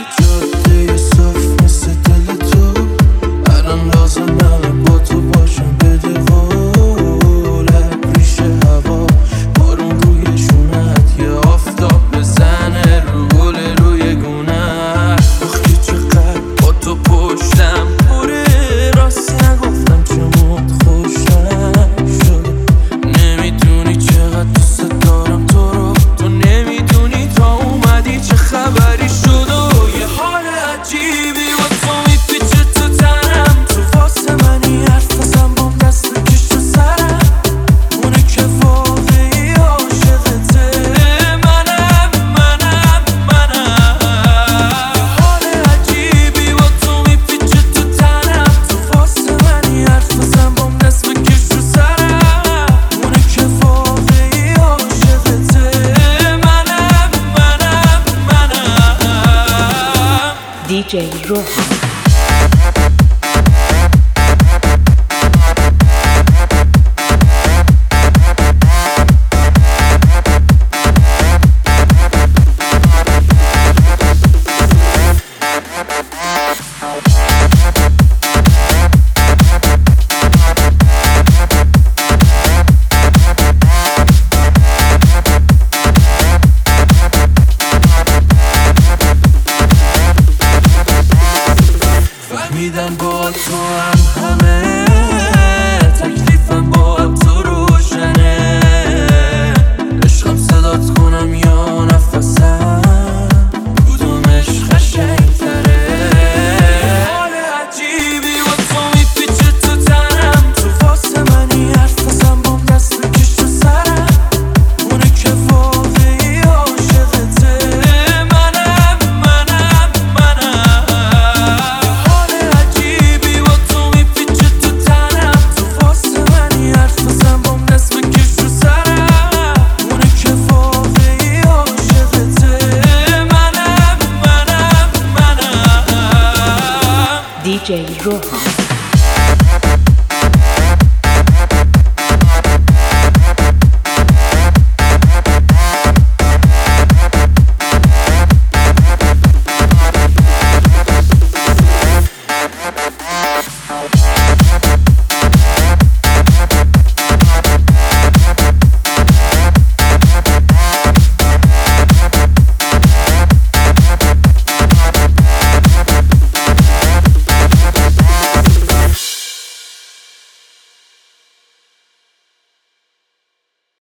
جاده صاف مثل دل تو، الان لازمه با تو باشم. بده قول ریش هوا، بارون روی شونت، یه آفتاب بزنه رو گل روی گونه. آخی چقدر با تو پشتم پره، راستی نگفتم چمون خوشم شده. نمیدونی چقدر دوست دارم تو رو، تو نمیدونی تا اومدی چه خبری شد. و یه حال عجیبی با تو میپیچه تو تنم، تو واسه منی حرف بزن بام دست بکش تو سرم. اونه که واقعی عاشقته منم. یه حال عجیبی با تو میپیچه تو تنم، تو واسه منی حرف بزن بام دست بکش تو سرم. اونه که واقعی عاشقته منم. DJ Rohan. فهمیدم با تو هم همه تکلیفم با تو روشنه. عشقم صدات کنم یا نفسم، کدومش قشنگ‌تره. حال عجیبی با تو میپیچه تو تنم، تو واسه منی حرف بزن بام دست بکش تو سرم. اونه که واقعی عاشقته منم. حال عجیبی با تو میپیچه تو تنم، تو واسه منی حرف بزن بام دست بکش تو سرم. اونه که واقعی عاشقته منم. DJ Rohan.